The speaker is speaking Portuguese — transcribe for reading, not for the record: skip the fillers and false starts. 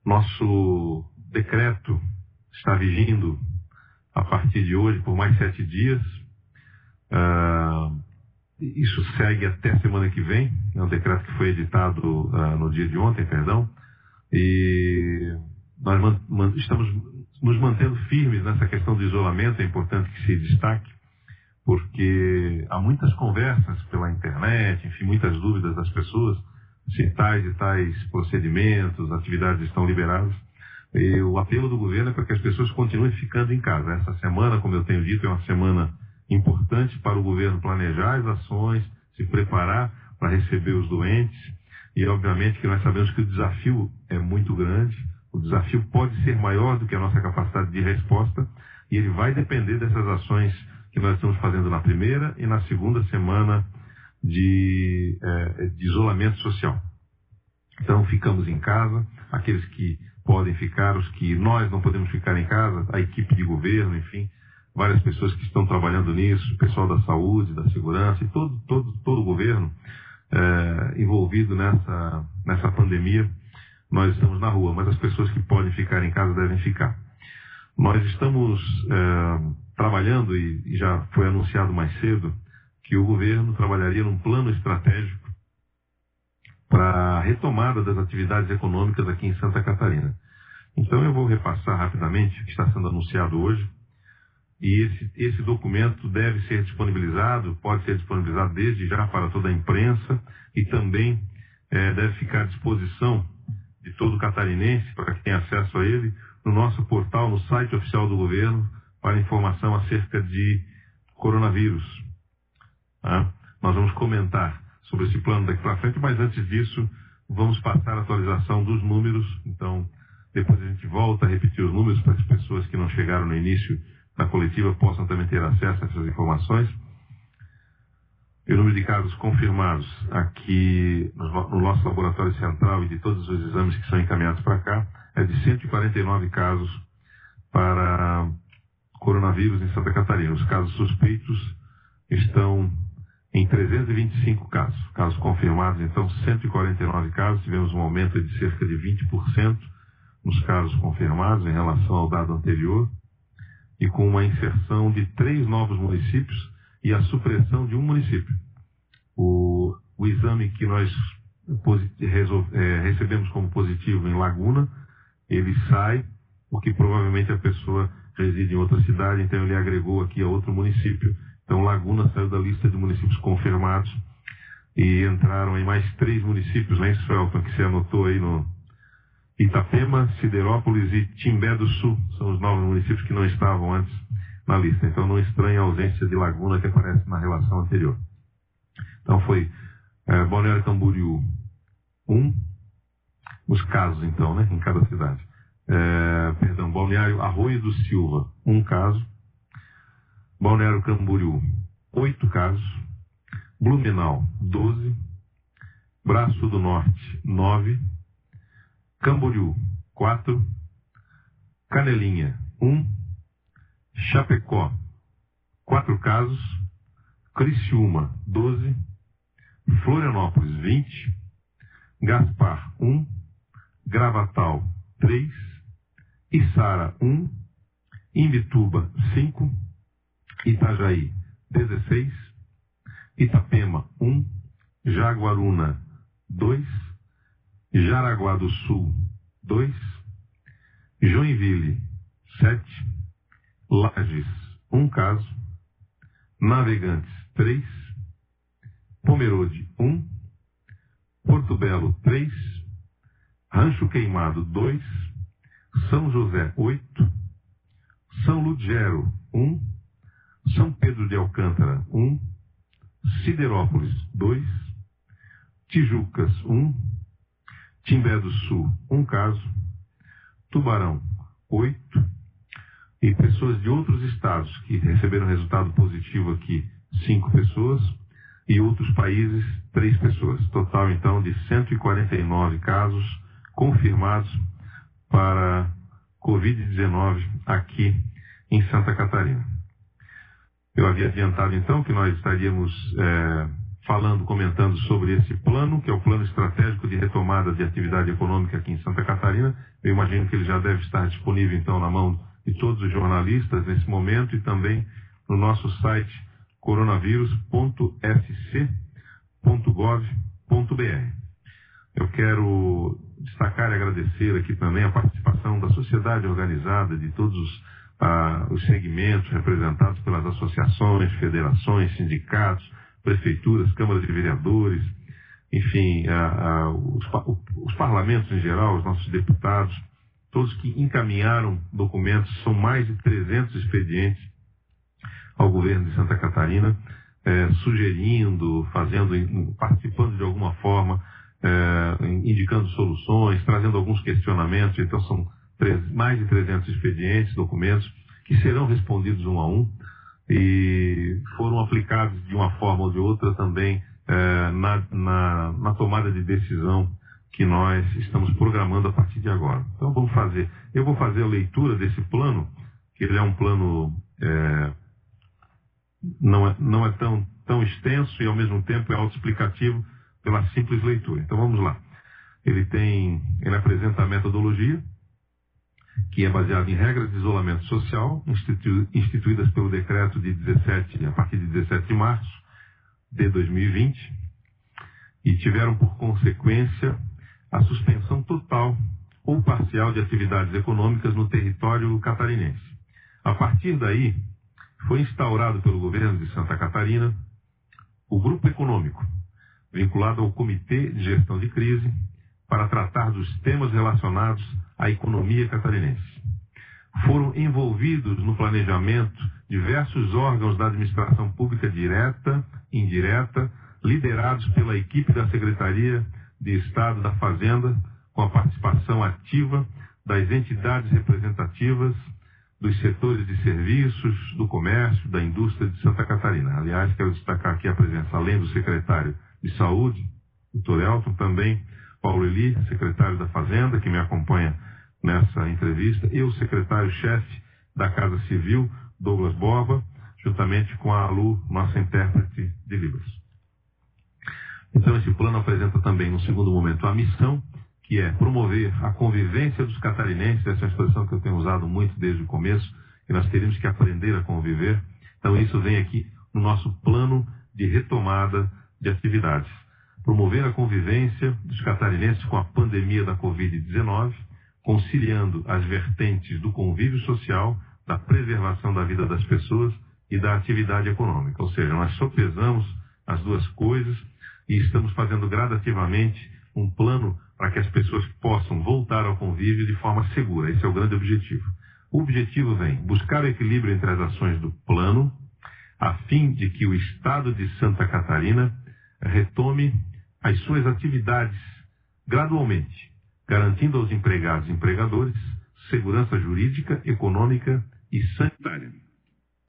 Nosso decreto está vigindo a partir de hoje por mais 7 dias. Isso segue até semana que vem. É um decreto que foi editado no dia de ontem, e nós estamos nos mantendo firmes nessa questão do isolamento. É importante que se destaque, porque há muitas conversas pela internet, enfim, muitas dúvidas das pessoas se tais e tais procedimentos, atividades estão liberadas. E o apelo do governo é para que as pessoas continuem ficando em casa. Essa semana, como eu tenho dito, é uma semana importante para o governo planejar as ações, se preparar para receber os doentes. E, obviamente, que nós sabemos que o desafio é muito grande. O desafio pode ser maior do que a nossa capacidade de resposta, e ele vai depender dessas ações que nós estamos fazendo na primeira e na segunda semana de isolamento social. Então, ficamos em casa, aqueles que podem ficar, os que nós não podemos ficar em casa, a equipe de governo, enfim, várias pessoas que estão trabalhando nisso, o pessoal da saúde, da segurança, e todo o governo envolvido nessa pandemia. Nós estamos na rua, mas as pessoas que podem ficar em casa devem ficar. Nós estamos trabalhando, e já foi anunciado mais cedo, que o governo trabalharia num plano estratégico para a retomada das atividades econômicas aqui em Santa Catarina. Então eu vou repassar rapidamente o que está sendo anunciado hoje, e esse documento deve ser disponibilizado, pode ser disponibilizado desde já para toda a imprensa, e também deve ficar à disposição de todo catarinense, para que tenha acesso a ele, no nosso portal, no site oficial do governo, para informação acerca de coronavírus. Nós vamos comentar sobre esse plano daqui para frente, mas antes disso, vamos passar a atualização dos números. Então, depois a gente volta a repetir os números para que as pessoas que não chegaram no início da coletiva possam também ter acesso a essas informações. E o número de casos confirmados aqui no nosso laboratório central e de todos os exames que são encaminhados para cá é de 149 casos para coronavírus em Santa Catarina. Os casos suspeitos estão em 325 casos. Casos confirmados, então, 149 casos. Tivemos um aumento de cerca de 20% nos casos confirmados em relação ao dado anterior, e com uma inserção de 3 novos municípios e a supressão de um município. O exame que nós recebemos como positivo em Laguna, ele sai porque provavelmente a pessoa reside em outra cidade, então ele agregou aqui a outro município. Então Laguna saiu da lista de municípios confirmados e entraram em mais 3 municípios, né, Felton, que você anotou aí no Itapema, Siderópolis e Timbé do Sul. São os novos municípios que não estavam antes na lista. Então não estranha a ausência de Laguna que aparece na relação anterior. Então foi Balneário Camboriú 1, os casos então, né, em cada cidade. Balneário Arroio do Silva, 1 caso. Balneário Camboriú, 8 casos. Blumenau, 12. Braço do Norte, 9. Camboriú, 4. Canelinha, 1. Chapecó, 4 casos. Criciúma, 12. Florianópolis, 20. Gaspar, 1. Gravatal, 3. Içara, 1. Imbituba, 5. Itajaí, 16. Itapema, 1. Jaguaruna, 2. Jaraguá do Sul, 2. Joinville, 7. Lages, 1 caso. Navegantes, 3. Pomerode, 1. Porto Belo, 3. Rancho Queimado, 2. São José, 8. São Ludgero, 1. São Pedro de Alcântara, 1. Siderópolis, 2. Tijucas, 1. Timbé do Sul, 1 caso. Tubarão, 8. E pessoas de outros estados que receberam resultado positivo aqui, 5 pessoas. E outros países, 3 pessoas. Total, então, de 149 casos confirmados para Covid-19 aqui em Santa Catarina. Eu havia adiantado, então, que nós estaríamos comentando sobre esse plano, que é o Plano Estratégico de Retomada de Atividade Econômica aqui em Santa Catarina. Eu imagino que ele já deve estar disponível, então, na mão de todos os jornalistas nesse momento e também no nosso site coronavírus.sc.gov.br. Eu quero destacar e agradecer aqui também a participação da sociedade organizada, de todos os segmentos representados pelas associações, federações, sindicatos, prefeituras, câmaras de vereadores, enfim, os parlamentos em geral, os nossos deputados, todos que encaminharam documentos, são mais de 300 expedientes ao governo de Santa Catarina, sugerindo, participando de alguma forma, indicando soluções, trazendo alguns questionamentos. Então são mais de 300 expedientes, documentos, que serão respondidos um a um e foram aplicados de uma forma ou de outra também na tomada de decisão que nós estamos programando a partir de agora. Então eu vou fazer a leitura desse plano, que ele é um plano não é tão extenso e ao mesmo tempo é autoexplicativo pela simples leitura. Então vamos lá. Ele apresenta a metodologia, que é baseada em regras de isolamento social, instituídas pelo decreto a partir de 17 de março de 2020, e tiveram por consequência a suspensão total ou parcial de atividades econômicas no território catarinense. A partir daí, foi instaurado pelo governo de Santa Catarina o Grupo Econômico, vinculado ao Comitê de Gestão de Crise, para tratar dos temas relacionados à economia catarinense. Foram envolvidos no planejamento diversos órgãos da administração pública direta e indireta, liderados pela equipe da Secretaria de Estado da Fazenda, com a participação ativa das entidades representativas dos setores de serviços, do comércio, da indústria de Santa Catarina. Aliás, quero destacar aqui a presença, além do secretário de Saúde, Dr. Elton, também Paulo Eli, secretário da Fazenda, que me acompanha nessa entrevista, e o secretário-chefe da Casa Civil, Douglas Borba, juntamente com a Lu, nossa intérprete de Libras. Então, esse plano apresenta também, no segundo momento, a missão, que é promover a convivência dos catarinenses. Essa é uma expressão que eu tenho usado muito desde o começo, e nós teríamos que aprender a conviver. Então, isso vem aqui no nosso plano de retomada de atividades. Promover a convivência dos catarinenses com a pandemia da Covid-19, conciliando as vertentes do convívio social, da preservação da vida das pessoas e da atividade econômica. Ou seja, nós sopesamos as duas coisas e estamos fazendo gradativamente um plano para que as pessoas possam voltar ao convívio de forma segura. Esse é o grande objetivo. O objetivo vem buscar o equilíbrio entre as ações do plano, a fim de que o Estado de Santa Catarina retome as suas atividades gradualmente, garantindo aos empregados e empregadores segurança jurídica, econômica e sanitária.